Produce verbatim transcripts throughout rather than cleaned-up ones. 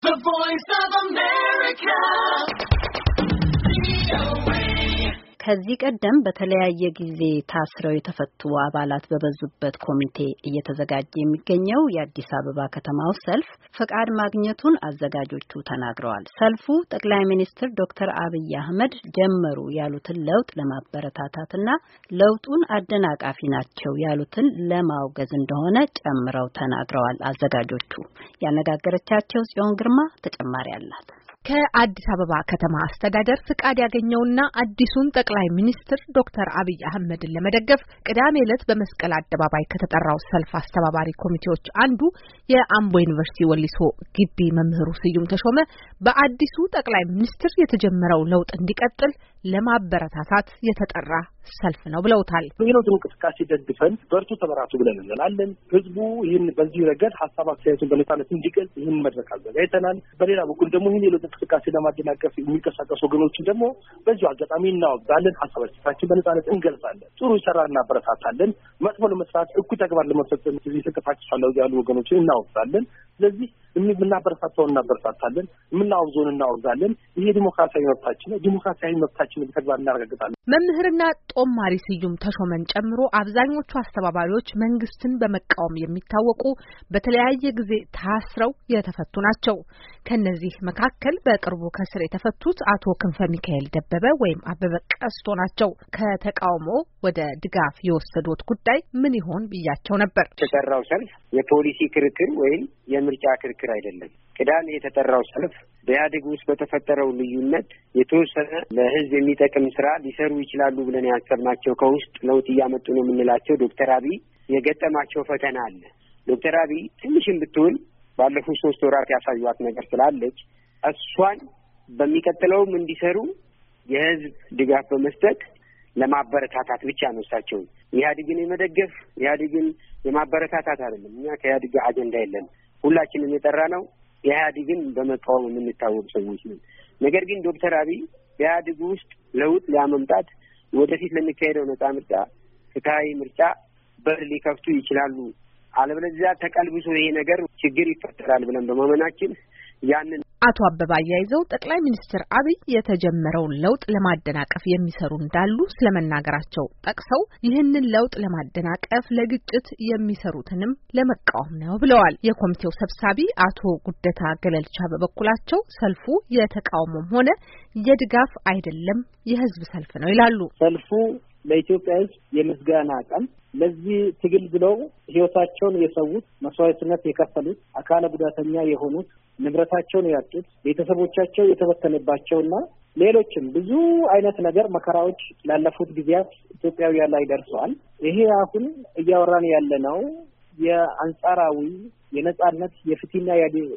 The Voice of America. ከዚህ ቀደም በተለያየ ጊዜ ታስረው የተፈቱ አባላት በበዙበት ኮሚቴ እየተዘጋጀ የሚገኘው የአዲስ አበባ ከተማው ሰልፍ ፈቃድ ማግኘቱን አዘጋጆቹ ተናግረዋል። ሰልፉ ጠቅላይ ሚኒስትር ዶክተር አብይ አህመድ ጀመሩ ያሉትን ለውጥ ለማበረታታትና ለውጡን አደናቃፊ ናቸው ያሉትን ለማውገዝ እንደሆነ ጨምረው ተናግረዋል። አዘጋጆቹ ያነጋገረቻቸው ጽዮን ግርማ ተጨማሪ አላት። ከአዲስ አበባ ከተማ አስተዳደር ፍቃድ ያገኘውና አዲሱን ጠቅላይ ሚኒስትር ዶክተር አብይ አህመድን ለመደገፍ ቅዳሜ ዕለት በመስቀል አደባባይ ከተጠራው ሰልፍ አስተባባሪ ኮሚቴዎች አንዱ የአምቦ ዩኒቨርሲቲ ወሊሶ ግቢ መምህሩ ስዩም ተሾመ በአዲሱ ጠቅላይ ሚኒስትር የተጀመረው ለውጥ እንዲቀጥል ለማበረታታት የተጠራ ሰልፍ ነው ብለውታል። የለውጥ እንቅስቃሴ ደግፈን በርቱ ተበራቱ ብለን እንላለን። ህዝቡ ይህን በዚህ ረገድ ሀሳብ አስተያየቱን በነጻነት እንዲገልጽ ይህን መድረክ አዘጋጅተናል። በሌላ በኩል ደግሞ ይህን የለውጥ እንቅስቃሴ ለማደናቀፍ የሚንቀሳቀሱ ወገኖችን ደግሞ በዚሁ አጋጣሚ እናወግዛለን። ሀሳብ አስተያየታችን በነጻነት እንገልጻለን። ጥሩ ይሰራ እናበረታታለን። መጥፎ ለመስራት እኩይ ተግባር ለመፈጸም የተንቀሳቀሱ ያሉ ወገኖችን እናወግዛለን። ስለዚህ የምናበረታታውን እናበረታታለን፣ የምናወግዘውን እናወግዛለን። ይሄ ዲሞክራሲያዊ መብታችን ነው። ዲሞክራሲያዊ መብታችንን በተግባር እናረጋግጣለን። መምህርና ጦማሪ ስዩም ተሾመን ጨምሮ አብዛኞቹ አስተባባሪዎች መንግስትን በመቃወም የሚታወቁ በተለያየ ጊዜ ታስረው የተፈቱ ናቸው። ከነዚህ መካከል በቅርቡ ከስር የተፈቱት አቶ ክንፈ ሚካኤል ደበበ ወይም አበበ ቀስቶ ናቸው። ከተቃውሞ ወደ ድጋፍ የወሰዱት ጉዳይ ምን ይሆን ብያቸው ነበር። የተጠራው ሰልፍ የፖሊሲ ክርክር ወይም የምርጫ ክርክር አይደለም። ቅዳሜ የተጠራው ሰልፍ በኢህአዴግ ውስጥ በተፈጠረው ልዩነት የተወሰነ ለህዝብ የሚጠቅም ስራ ሊሰሩ ይችላሉ ብለን ያሰብናቸው ከውስጥ ለውጥ እያመጡ ነው የምንላቸው ዶክተር አብይ የገጠማቸው ፈተና አለ። ዶክተር አብይ ትንሽም ብትውል ባለፉት ሶስት ወራት ያሳዩት ነገር ስላለች እሷን በሚቀጥለውም እንዲሰሩ የህዝብ ድጋፍ በመስጠት ለማበረታታት ብቻ ነው። እሳቸው ኢህአዴግን የመደገፍ ኢህአዴግን የማበረታታት አይደለም። እኛ ከኢህአዴግ አጀንዳ የለም። ሁላችንም የጠራ ነው ኢህአዴግን በመቃወም የምንታወቅ ሰዎች ነን። ነገር ግን ዶክተር አብይ ኢህአዴግ ውስጥ ለውጥ ሊያመጣት ወደፊት ለሚካሄደው ነጻ ምርጫ ፍትሃዊ ምርጫ በር ሊከፍቱ ይችላሉ። አለበለዚያ ተቀልብሶ ይሄ ነገር ችግር ይፈጠራል ብለን በማመናችን ያንን አቶ አበባ ያይዘው ጠቅላይ ሚኒስትር አብይ የተጀመረውን ለውጥ ለማደናቀፍ የሚሰሩ እንዳሉ ስለመናገራቸው ጠቅሰው ይህንን ለውጥ ለማደናቀፍ ለግጭት የሚሰሩትንም ለመቃወም ነው ብለዋል። የኮሚቴው ሰብሳቢ አቶ ጉደታ ገለልቻ በበኩላቸው ሰልፉ የተቃውሞም ሆነ የድጋፍ አይደለም የህዝብ ሰልፍ ነው ይላሉ። ሰልፉ ለኢትዮጵያ ህዝብ የምስጋና ቀን፣ ለዚህ ትግል ብለው ህይወታቸውን የሰዉት፣ መስዋዕትነት የከፈሉት፣ አካለ ጉዳተኛ የሆኑት፣ ንብረታቸውን ያጡት፣ ቤተሰቦቻቸው የተበተነባቸውና ሌሎችም ብዙ አይነት ነገር መከራዎች ላለፉት ጊዜያት ኢትዮጵያውያን ላይ ደርሰዋል። ይሄ አሁን እያወራን ያለነው የአንጻራዊ የነጻነት የፍትህና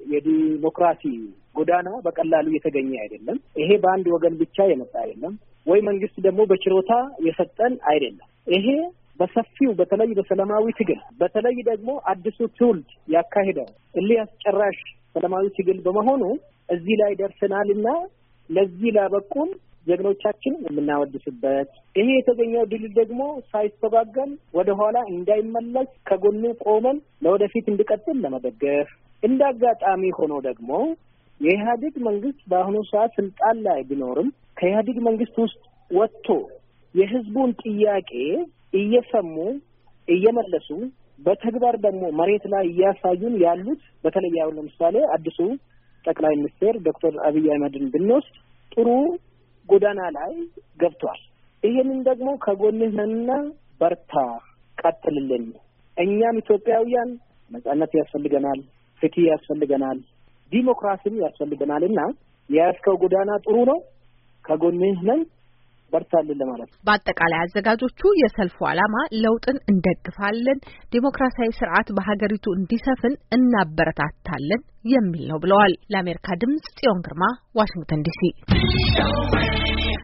የዲሞክራሲ ጎዳና በቀላሉ የተገኘ አይደለም። ይሄ በአንድ ወገን ብቻ የመጣ አይደለም፣ ወይ መንግስት ደግሞ በችሮታ የሰጠን አይደለም። ይሄ በሰፊው በተለይ በሰላማዊ ትግል በተለይ ደግሞ አዲሱ ትውልድ ያካሄደው እልህ አስጨራሽ ሰላማዊ ትግል በመሆኑ እዚህ ላይ ደርሰናልና ለዚህ ላበቁን ጀግኖቻችን የምናወድስበት፣ ይሄ የተገኘው ድል ደግሞ ሳይስተጓገል ወደ ኋላ እንዳይመለስ ከጎኑ ቆመን ለወደፊት እንዲቀጥል ለመደገፍ፣ እንዳጋጣሚ ሆኖ ደግሞ የኢህአዴግ መንግስት በአሁኑ ሰዓት ስልጣን ላይ ቢኖርም ከኢህአዴግ መንግስት ውስጥ ወጥቶ የህዝቡን ጥያቄ እየሰሙ እየመለሱ በተግባር ደግሞ መሬት ላይ እያሳዩን ያሉት በተለይ አሁን ለምሳሌ አዲሱ ጠቅላይ ሚኒስትር ዶክተር አብይ አህመድን ብንወስድ ጥሩ ጎዳና ላይ ገብቷል። ይሄንን ደግሞ ከጎንህ ነንና በርታ፣ ቀጥልልን። እኛም ኢትዮጵያውያን ነጻነት ያስፈልገናል፣ ፍትህ ያስፈልገናል፣ ዲሞክራሲም ያስፈልገናልና የያዝከው ጎዳና ጥሩ ነው፣ ከጎንህ ነን፣ በርታልን ለማለት ነው። በአጠቃላይ አዘጋጆቹ የሰልፉ ዓላማ ለውጥን እንደግፋለን፣ ዲሞክራሲያዊ ስርዓት በሀገሪቱ እንዲሰፍን እናበረታታለን የሚል ነው ብለዋል። ለአሜሪካ ድምጽ ጽዮን ግርማ፣ ዋሽንግተን ዲሲ።